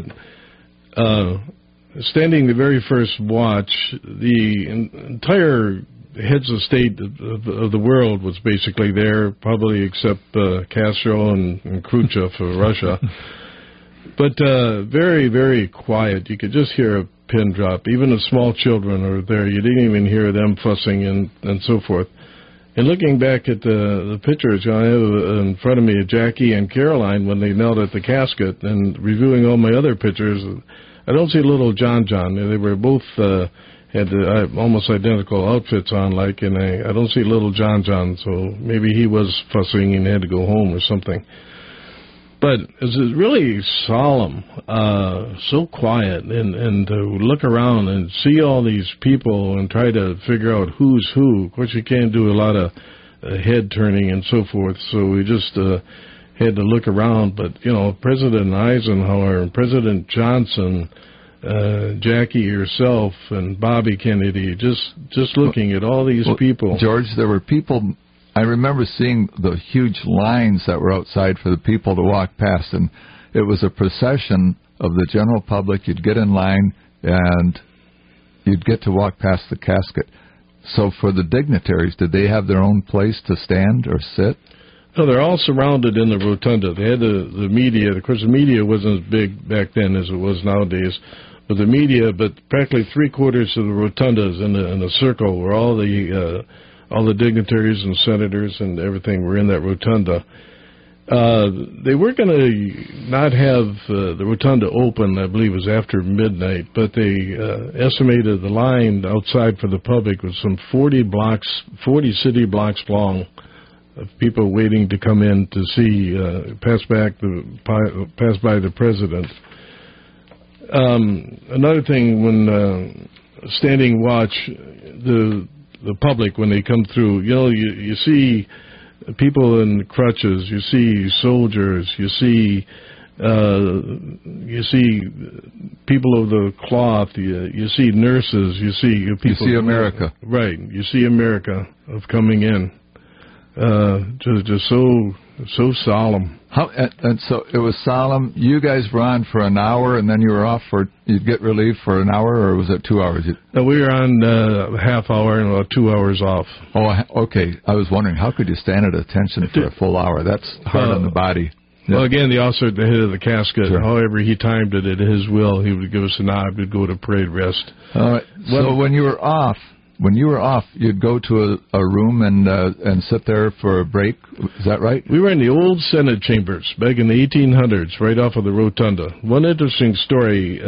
standing the very first watch, the entire heads of state of the world was basically there, probably except Castro and Khrushchev of Russia. But very, very quiet. You could just hear a pin drop. Even the small children are there. You didn't even hear them fussing and so forth. And looking back at the pictures, I have in front of me Jackie and Caroline when they knelt at the casket, and reviewing all my other pictures, I don't see little John. They were both had almost identical outfits on, and I don't see little John, so maybe he was fussing and had to go home or something. But it's really solemn, so quiet, and to look around and see all these people and try to figure out who's who. Of course, you can't do a lot of head turning and so forth, so we just had to look around. But, President Eisenhower and President Johnson, Jackie herself and Bobby Kennedy, just looking at all these people. George, there were people. I remember seeing the huge lines that were outside for the people to walk past, and it was a procession of the general public. You'd get in line, and you'd get to walk past the casket. So for the dignitaries, did they have their own place to stand or sit? No, they're all surrounded in the rotunda. They had the media. Of course, the media wasn't as big back then as it was nowadays. But the media, practically three-quarters of the rotundas in the circle were all the dignitaries and senators and everything were in that rotunda. They were going to not have the rotunda open, I believe it was after midnight, but they estimated the line outside for the public was some 40 city blocks long of people waiting to come in to see, pass by the president. Another thing, when standing watch, the public, when they come through, you see people in crutches, you see soldiers, you see people of the cloth, you see nurses, you see people. You see America. Right, you see America of coming in. Just so solemn. And so it was solemn. You guys were on for an hour, and then you were off you'd get relief for an hour, or was it 2 hours? No, we were on a half hour and about 2 hours off. Oh, okay. I was wondering, how could you stand at attention for a full hour? That's hard on the body. Well, again, the officer at the head of the casket, sure. However he timed it at his will, he would give us a nod, we'd go to parade rest. All right. So when you were off, you'd go to a room and sit there for a break. Is that right? We were in the old Senate chambers back in the 1800s, right off of the rotunda. One interesting story.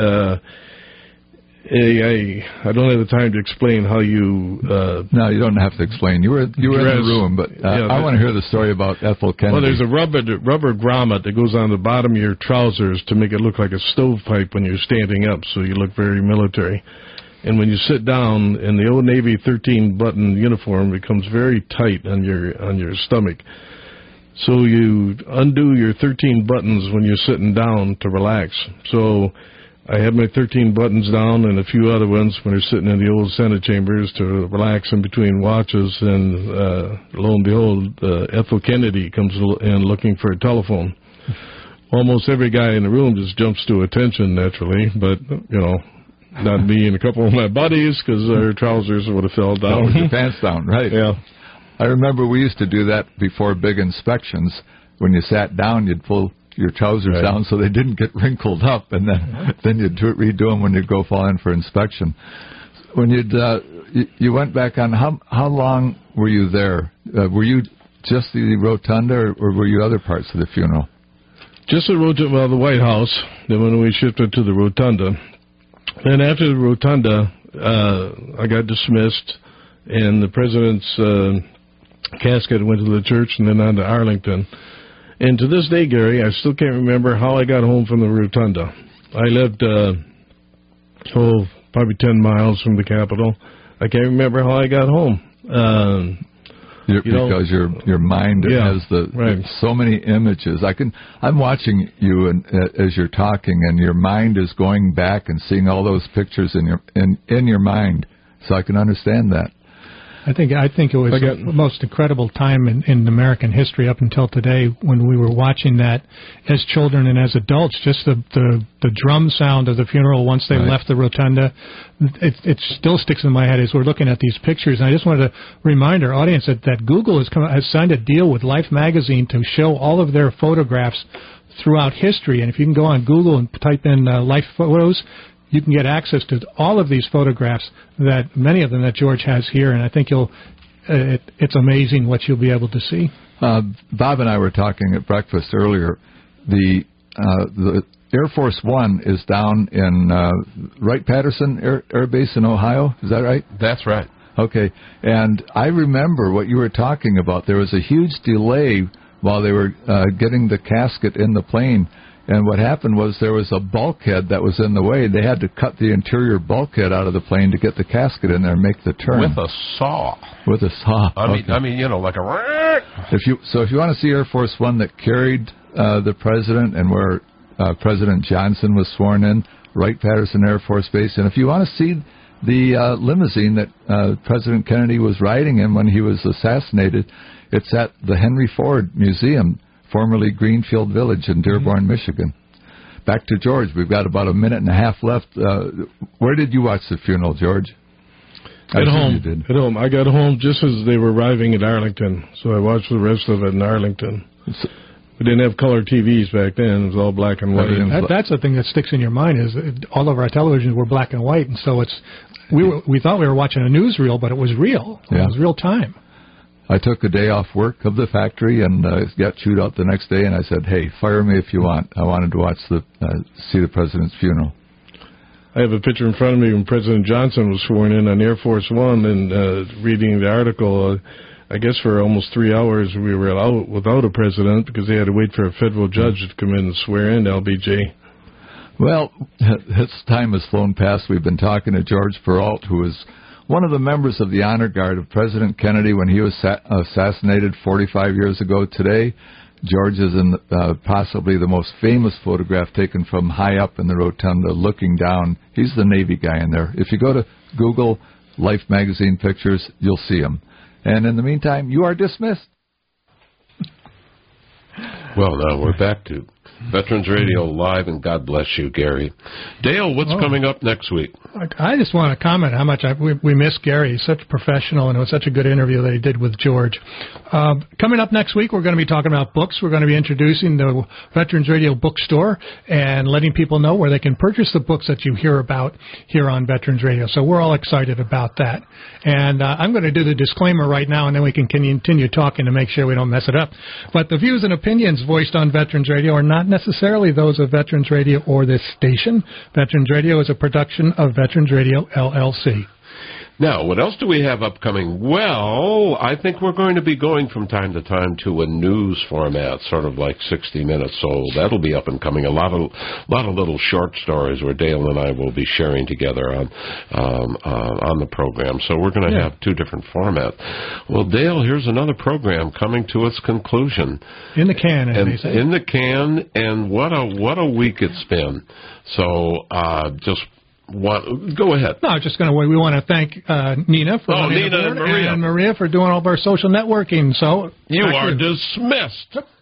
I don't have the time to explain how you. No, you don't have to explain. You were in the room, but I want to hear the story about Ethel Kennedy. Well, there's a rubber grommet that goes on the bottom of your trousers to make it look like a stovepipe when you're standing up, so you look very military. And when you sit down, in the old Navy 13-button uniform becomes very tight on your stomach. So you undo your 13 buttons when you're sitting down to relax. So I had my 13 buttons down and a few other ones when you're sitting in the old Senate chambers to relax in between watches. And lo and behold, Ethel Kennedy comes in looking for a telephone. Almost every guy in the room just jumps to attention naturally, but, not me and a couple of my buddies, because our trousers would have fell down. With your pants down, right. Yeah. I remember we used to do that before big inspections. When you sat down, you'd pull your trousers down so they didn't get wrinkled up, and then you'd redo them when you'd go fall in for inspection. When you went back on, how long were you there? Were you just the rotunda, or were you other parts of the funeral? Just the rotunda, the White House. Then when we shifted to the rotunda. And after the rotunda, I got dismissed, and the president's casket went to the church and then on to Arlington. And to this day, Gary, I still can't remember how I got home from the rotunda. I lived, probably 10 miles from the Capitol. I can't remember how I got home. Because your mind has so many images. I'm watching you as you're talking, and your mind is going back and seeing all those pictures in your mind. So I can understand that. I think it was the most incredible time in American history up until today when we were watching that as children and as adults. Just the drum sound of the funeral once they left the rotunda, it still sticks in my head as we're looking at these pictures. And I just wanted to remind our audience that Google has signed a deal with Life magazine to show all of their photographs throughout history. And if you can go on Google and type in Life photos, you can get access to all of these photographs, that many of them that George has here, and I think it's amazing what you'll be able to see. Bob and I were talking at breakfast earlier. The Air Force One is down in Wright-Patterson Air Base in Ohio. Is that right? That's right. Okay. And I remember what you were talking about. There was a huge delay while they were getting the casket in the plane. And what happened was there was a bulkhead that was in the way. They had to cut the interior bulkhead out of the plane to get the casket in there and make the turn. With a saw. With a saw. I mean, like a... If you want to see Air Force One that carried the president and where President Johnson was sworn in, Wright-Patterson Air Force Base. And if you want to see the limousine that President Kennedy was riding in when he was assassinated, it's at the Henry Ford Museum, formerly Greenfield Village in Dearborn, Michigan. Back to George. We've got about a minute and a half left. Where did you watch the funeral, George? At home. At home. I got home just as they were arriving at Arlington, so I watched the rest of it in Arlington. We didn't have color TVs back then. It was all black and white. That's the thing that sticks in your mind is all of our televisions were black and white, and so we thought we were watching a newsreel, but it was real. It was real time. I took a day off work of the factory and got chewed out the next day, and I said, hey, fire me if you want. I wanted to watch see the president's funeral. I have a picture in front of me when President Johnson was sworn in on Air Force One, and reading the article, I guess for almost 3 hours we were out without a president because they had to wait for a federal judge to come in and swear in LBJ. Well, this time has flown past. We've been talking to George Peralt, who is one of the members of the honor guard of President Kennedy when he was assassinated 45 years ago today. George is in possibly the most famous photograph taken from high up in the rotunda looking down. He's the Navy guy in there. If you go to Google Life magazine pictures, you'll see him. And in the meantime, you are dismissed. Well, now we're back to Veterans Radio Live, and God bless you, Gary. Dale, what's coming up next week? I just want to comment how much we miss Gary. He's such a professional, and it was such a good interview that he did with George. Coming up next week, we're going to be talking about books. We're going to be introducing the Veterans Radio Bookstore and letting people know where they can purchase the books that you hear about here on Veterans Radio. So we're all excited about that. And I'm going to do the disclaimer right now, and then we can continue talking to make sure we don't mess it up. But the views and opinions voiced on Veterans Radio are not necessarily those of Veterans Radio or this station. Veterans Radio is a production of Veterans Radio, LLC. Now, what else do we have upcoming? Well, I think we're going to be going from time to time to a news format, sort of like 60 Minutes. So that'll be up and coming. A lot of little short stories where Dale and I will be sharing together on the program. So we're going to have two different formats. Well, Dale, here's another program coming to its conclusion. In the can, as they say. In the can, and what a week it's been. So go ahead. No, just going to. We want to thank Nina for Nina and Maria for doing all of our social networking. So you are dismissed.